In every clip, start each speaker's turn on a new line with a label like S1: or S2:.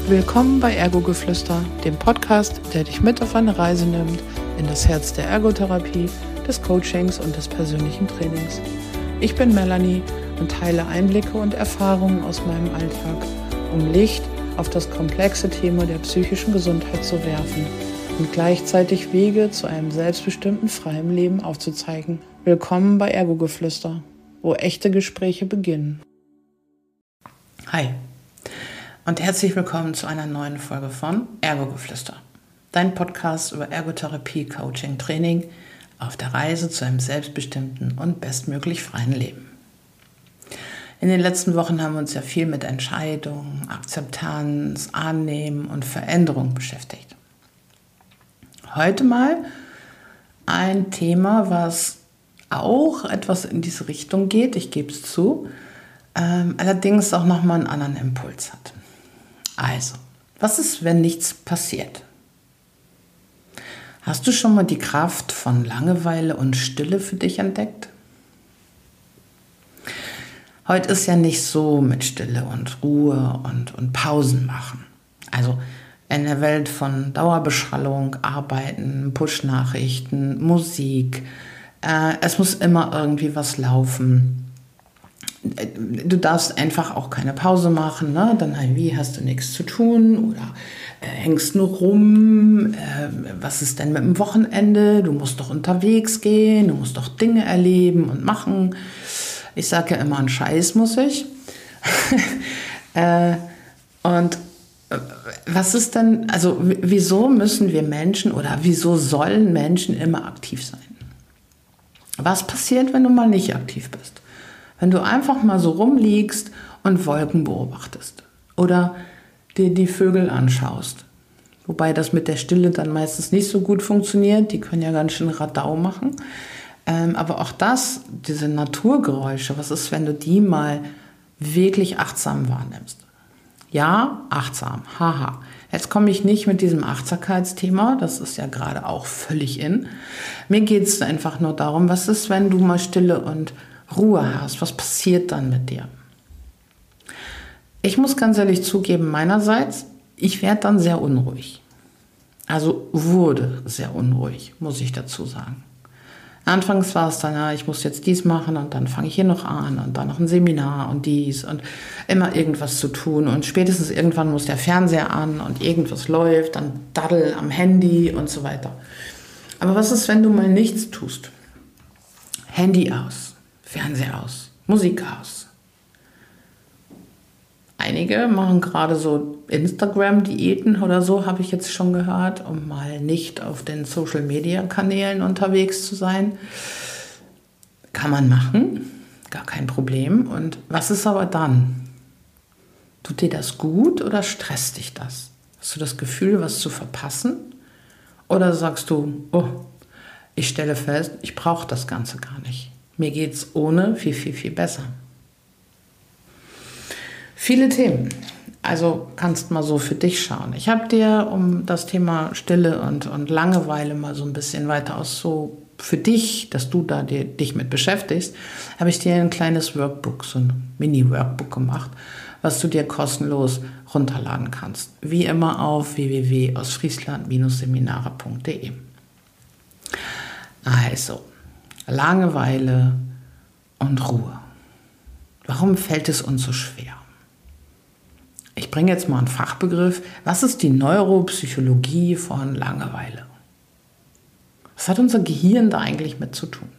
S1: Willkommen bei Ergogeflüster, dem Podcast, der dich mit auf eine Reise nimmt in das Herz der Ergotherapie, des Coachings und des persönlichen Trainings. Ich bin Melanie und teile Einblicke und Erfahrungen aus meinem Alltag, um Licht auf das komplexe Thema der psychischen Gesundheit zu werfen und gleichzeitig Wege zu einem selbstbestimmten, freien Leben aufzuzeigen. Willkommen bei Ergogeflüster, wo echte Gespräche beginnen. Hi und herzlich willkommen zu einer neuen Folge von Ergogeflüster, dein Podcast über Ergotherapie, Coaching, Training auf der Reise zu einem selbstbestimmten und bestmöglich freien Leben. In den letzten Wochen haben wir uns ja viel mit Entscheidungen, Akzeptanz, Annehmen und Veränderung beschäftigt. Heute mal ein Thema, was auch etwas in diese Richtung geht, ich gebe es zu, allerdings auch nochmal einen anderen Impuls hat. Also, was ist, wenn nichts passiert? Hast du schon mal die Kraft von Langeweile und Stille für dich entdeckt? Heute ist ja nicht so mit Stille und Ruhe und Pausen machen. Also in der Welt von Dauerbeschallung, Arbeiten, Push-Nachrichten, Musik. Es muss immer irgendwie was laufen. Du darfst einfach auch keine Pause machen, ne? Dann wie hast du nichts zu tun oder hängst nur rum. Was ist denn mit dem Wochenende? Du musst doch unterwegs gehen, du musst doch Dinge erleben und machen. Ich sage ja immer, einen Scheiß muss ich. Und was ist denn, also wieso müssen wir Menschen oder wieso sollen Menschen immer aktiv sein? Was passiert, wenn du mal nicht aktiv bist? Wenn du einfach mal so rumliegst und Wolken beobachtest oder dir die Vögel anschaust. Wobei das mit der Stille dann meistens nicht so gut funktioniert, die können ja ganz schön Radau machen. Aber auch das, diese Naturgeräusche, was ist, wenn du die mal wirklich achtsam wahrnimmst? Ja, achtsam, haha. Jetzt komme ich nicht mit diesem Achtsamkeitsthema, das ist ja gerade auch völlig in. Mir geht es einfach nur darum, was ist, wenn du mal Stille und Ruhe hast? Was passiert dann mit dir? Ich muss ganz ehrlich zugeben, meinerseits, ich werde dann sehr unruhig. Also wurde sehr unruhig, muss ich dazu sagen. Anfangs war es dann, ja, ich muss jetzt dies machen und dann fange ich hier noch an und dann noch ein Seminar und dies und immer irgendwas zu tun und spätestens irgendwann muss der Fernseher an und irgendwas läuft, dann daddel am Handy und so weiter. Aber was ist, wenn du mal nichts tust? Handy aus, Fernseher aus, Musik aus. Einige machen gerade so Instagram-Diäten oder so, habe ich jetzt schon gehört, um mal nicht auf den Social-Media-Kanälen unterwegs zu sein. Kann man machen, gar kein Problem. Und was ist aber dann? Tut dir das gut oder stresst dich das? Hast du das Gefühl, was zu verpassen? Oder sagst du, oh, ich stelle fest, ich brauche das Ganze gar nicht. Mir geht es ohne viel, viel, viel besser. Viele Themen, also kannst mal so für dich schauen. Ich habe dir, um das Thema Stille und Langeweile mal so ein bisschen weiter aus so für dich, dass du da dich mit beschäftigst, habe ich dir ein kleines Workbook, so ein Mini-Workbook gemacht, was du dir kostenlos runterladen kannst. Wie immer auf www.ausfriesland-seminare.de. Also, Langeweile und Ruhe. Warum fällt es uns so schwer? Ich bringe jetzt mal einen Fachbegriff. Was ist die Neuropsychologie von Langeweile? Was hat unser Gehirn da eigentlich mit zu tun?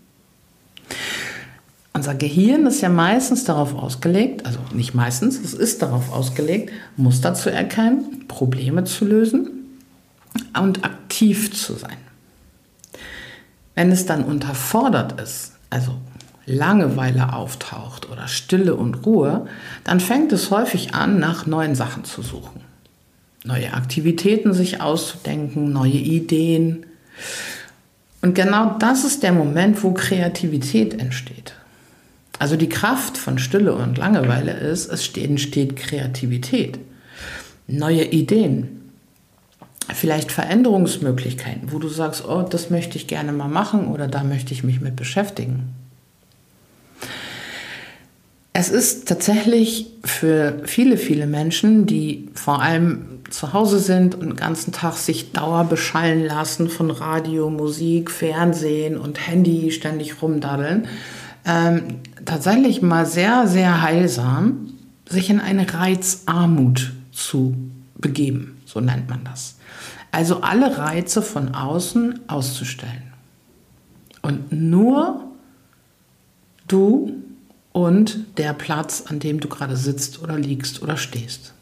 S1: Unser Gehirn ist ja meistens darauf ausgelegt, also nicht meistens, es ist darauf ausgelegt, Muster zu erkennen, Probleme zu lösen und aktiv zu sein. Wenn es dann unterfordert ist, also Langeweile auftaucht oder Stille und Ruhe, dann fängt es häufig an, nach neuen Sachen zu suchen. Neue Aktivitäten sich auszudenken, neue Ideen. Und genau das ist der Moment, wo Kreativität entsteht. Also die Kraft von Stille und Langeweile ist, es entsteht Kreativität, neue Ideen, vielleicht Veränderungsmöglichkeiten, wo du sagst, oh, das möchte ich gerne mal machen oder da möchte ich mich mit beschäftigen. Es ist tatsächlich für viele, viele Menschen, die vor allem zu Hause sind und den ganzen Tag sich dauerbeschallen lassen von Radio, Musik, Fernsehen und Handy ständig rumdaddeln, tatsächlich mal sehr, sehr heilsam, sich in eine Reizarmut zu begeben, so nennt man das. Also alle Reize von außen auszustellen. Und nur du und der Platz, an dem du gerade sitzt oder liegst oder stehst.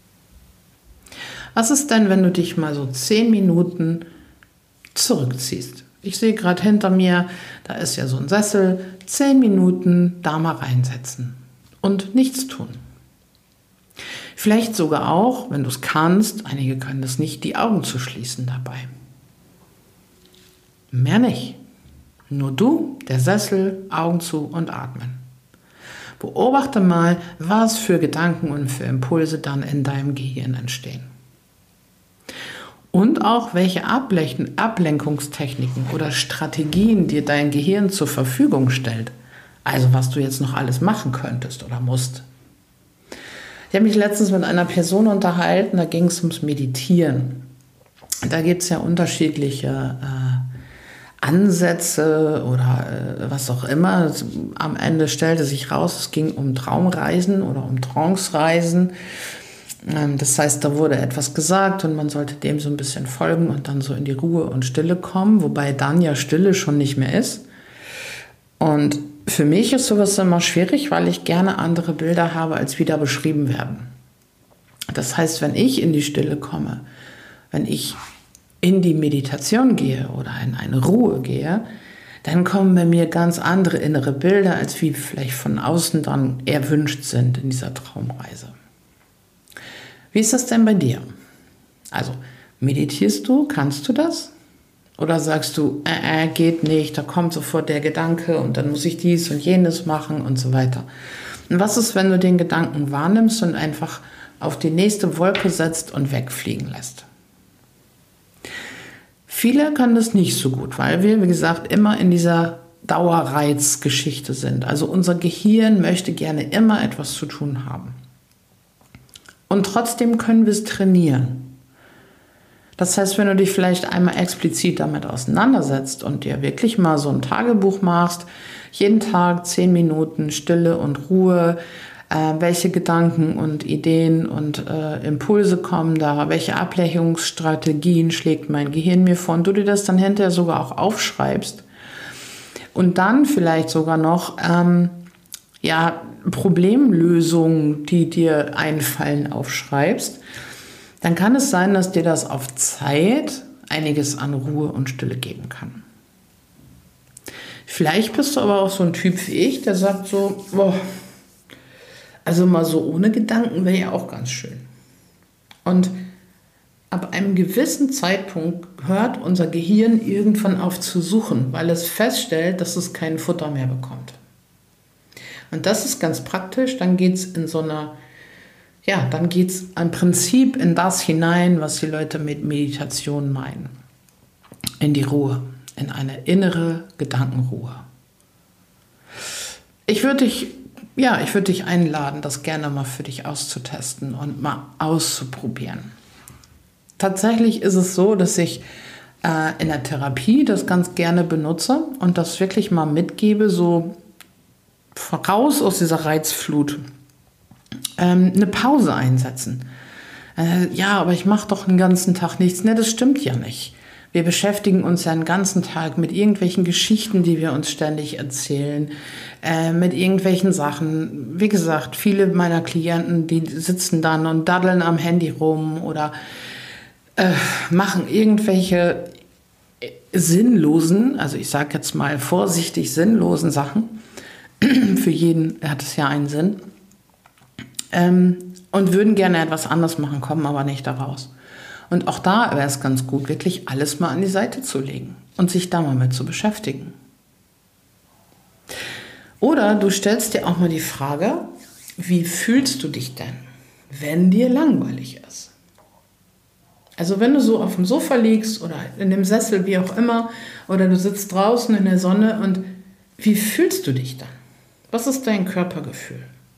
S1: Was ist denn, wenn du dich mal so 10 Minuten zurückziehst? Ich sehe gerade hinter mir, da ist ja so ein Sessel, 10 Minuten da mal reinsetzen und nichts tun. Vielleicht sogar auch, wenn du es kannst, einige können das nicht, die Augen zu schließen dabei. Mehr nicht. Nur du, der Sessel, Augen zu und atmen. Beobachte mal, was für Gedanken und für Impulse dann in deinem Gehirn entstehen. Und auch welche Ablenkungstechniken oder Strategien dir dein Gehirn zur Verfügung stellt. Also was du jetzt noch alles machen könntest oder musst. Ich habe mich letztens mit einer Person unterhalten, da ging es ums Meditieren. Da gibt es ja unterschiedliche Ansätze oder was auch immer. Am Ende stellte sich raus, es ging um Traumreisen oder um Trance-Reisen. Das heißt, da wurde etwas gesagt und man sollte dem so ein bisschen folgen und dann so in die Ruhe und Stille kommen, wobei dann ja Stille schon nicht mehr ist. Und für mich ist sowas immer schwierig, weil ich gerne andere Bilder habe, als wie da beschrieben werden. Das heißt, wenn ich in die Stille komme, wenn ich in die Meditation gehe oder in eine Ruhe gehe, dann kommen bei mir ganz andere innere Bilder, als wie vielleicht von außen dann erwünscht sind in dieser Traumreise. Wie ist das denn bei dir? Also, meditierst du? Kannst du das? Oder sagst du, geht nicht, da kommt sofort der Gedanke und dann muss ich dies und jenes machen und so weiter. Und was ist, wenn du den Gedanken wahrnimmst und einfach auf die nächste Wolke setzt und wegfliegen lässt? Viele können das nicht so gut, weil wir, wie gesagt, immer in dieser Dauerreizgeschichte sind. Also unser Gehirn möchte gerne immer etwas zu tun haben. Und trotzdem können wir es trainieren. Das heißt, wenn du dich vielleicht einmal explizit damit auseinandersetzt und dir wirklich mal so ein Tagebuch machst, jeden Tag 10 Minuten Stille und Ruhe, welche Gedanken und Ideen und Impulse kommen da, welche Ablenkungsstrategien schlägt mein Gehirn mir vor und du dir das dann hinterher sogar auch aufschreibst und dann vielleicht sogar noch Problemlösungen, die dir einfallen, aufschreibst, dann kann es sein, dass dir das auf Zeit einiges an Ruhe und Stille geben kann. Vielleicht bist du aber auch so ein Typ wie ich, der sagt so, also mal so ohne Gedanken wäre ja auch ganz schön. Und ab einem gewissen Zeitpunkt hört unser Gehirn irgendwann auf zu suchen, weil es feststellt, dass es kein Futter mehr bekommt. Und das ist ganz praktisch, dann geht es dann geht es im Prinzip in das hinein, was die Leute mit Meditation meinen. In die Ruhe, in eine innere Gedankenruhe. Ich würde dich einladen, das gerne mal für dich auszutesten und mal auszuprobieren. Tatsächlich ist es so, dass ich in der Therapie das ganz gerne benutze und das wirklich mal mitgebe, so raus aus dieser Reizflut. Eine Pause einsetzen. Aber ich mache doch den ganzen Tag nichts. Ne, das stimmt ja nicht. Wir beschäftigen uns ja den ganzen Tag mit irgendwelchen Geschichten, die wir uns ständig erzählen, mit irgendwelchen Sachen. Wie gesagt, viele meiner Klienten, die sitzen dann und daddeln am Handy rum oder machen irgendwelche sinnlosen, also ich sage jetzt mal vorsichtig sinnlosen Sachen. Für jeden hat es ja einen Sinn. Und würden gerne etwas anderes machen, kommen aber nicht daraus. Und auch da wäre es ganz gut, wirklich alles mal an die Seite zu legen und sich da mal mit zu beschäftigen. Oder du stellst dir auch mal die Frage, wie fühlst du dich denn, wenn dir langweilig ist? Also wenn du so auf dem Sofa liegst oder in dem Sessel, wie auch immer, oder du sitzt draußen in der Sonne und wie fühlst du dich dann? Was ist dein Körpergefühl?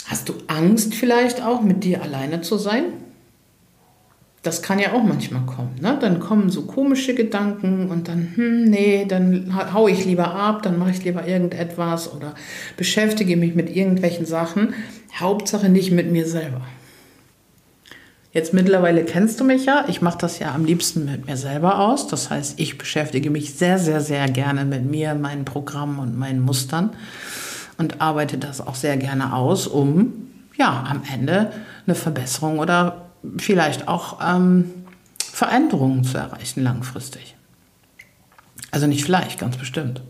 S1: Hast du Angst vielleicht auch, mit dir alleine zu sein? Das kann ja auch manchmal kommen. Ne? Dann kommen so komische Gedanken und dann, nee, dann hau ich lieber ab, dann mache ich lieber irgendetwas oder beschäftige mich mit irgendwelchen Sachen. Hauptsache nicht mit mir selber. Jetzt mittlerweile kennst du mich ja. Ich mache das ja am liebsten mit mir selber aus. Das heißt, ich beschäftige mich sehr, sehr, sehr gerne mit mir, meinen Programmen und meinen Mustern und arbeite das auch sehr gerne aus, um ja am Ende eine Verbesserung oder vielleicht auch Veränderungen zu erreichen langfristig. Also nicht vielleicht, ganz bestimmt.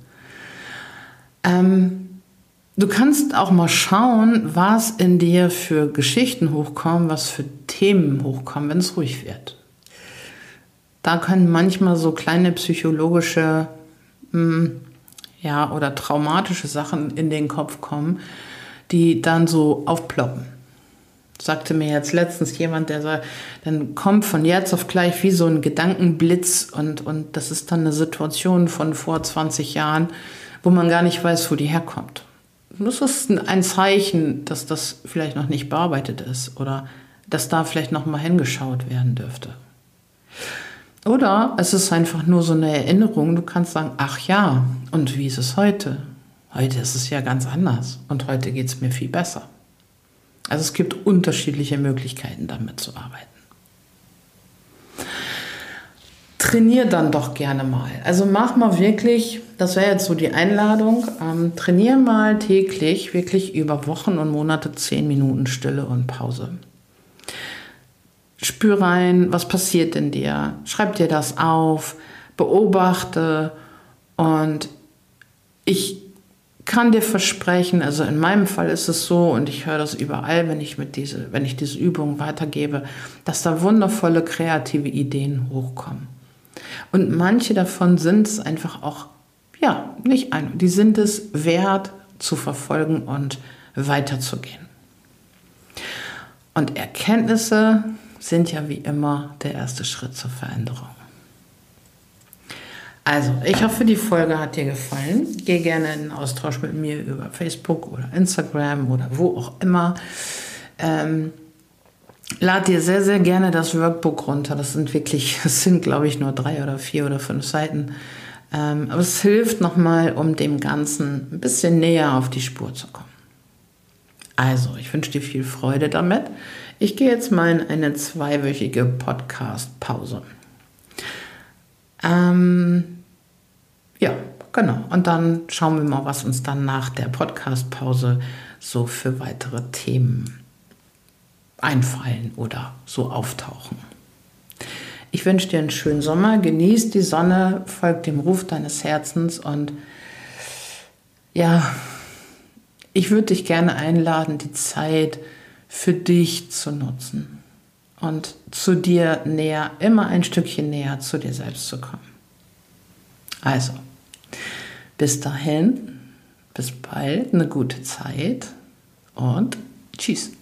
S1: Du kannst auch mal schauen, was in dir für Geschichten hochkommen, was für Themen hochkommen, wenn es ruhig wird. Da können manchmal so kleine psychologische oder traumatische Sachen in den Kopf kommen, die dann so aufploppen. Sagte mir jetzt letztens jemand, der sagt, dann kommt von jetzt auf gleich wie so ein Gedankenblitz und das ist dann eine Situation von vor 20 Jahren, wo man gar nicht weiß, wo die herkommt. Das ist ein Zeichen, dass das vielleicht noch nicht bearbeitet ist oder dass da vielleicht noch mal hingeschaut werden dürfte. Oder es ist einfach nur so eine Erinnerung. Du kannst sagen, ach ja, und wie ist es heute? Heute ist es ja ganz anders und heute geht es mir viel besser. Also es gibt unterschiedliche Möglichkeiten, damit zu arbeiten. Trainier dann doch gerne mal. Also mach mal wirklich, das wäre jetzt so die Einladung, trainier mal täglich, wirklich über Wochen und Monate 10 Minuten Stille und Pause. Spür rein, was passiert in dir, schreib dir das auf, beobachte und ich kann dir versprechen, also in meinem Fall ist es so und ich höre das überall, wenn ich diese Übung weitergebe, dass da wundervolle kreative Ideen hochkommen. Und manche davon sind es einfach auch, die sind es wert zu verfolgen und weiterzugehen. Und Erkenntnisse sind ja wie immer der erste Schritt zur Veränderung. Also, ich hoffe, die Folge hat dir gefallen. Geh gerne in den Austausch mit mir über Facebook oder Instagram oder wo auch immer. Lad dir sehr, sehr gerne das Workbook runter. Das sind, glaube ich, nur 3 oder 4 oder 5 Seiten. Aber es hilft nochmal, um dem Ganzen ein bisschen näher auf die Spur zu kommen. Also, ich wünsche dir viel Freude damit. Ich gehe jetzt mal in eine 2-wöchige Podcast-Pause. Genau. Und dann schauen wir mal, was uns dann nach der Podcast-Pause so für weitere Themen einfallen oder so auftauchen. Ich wünsche dir einen schönen Sommer, genieß die Sonne, folg dem Ruf deines Herzens und ich würde dich gerne einladen, die Zeit für dich zu nutzen und zu dir immer ein Stückchen näher zu dir selbst zu kommen. Also, bis dahin, bis bald, eine gute Zeit und tschüss.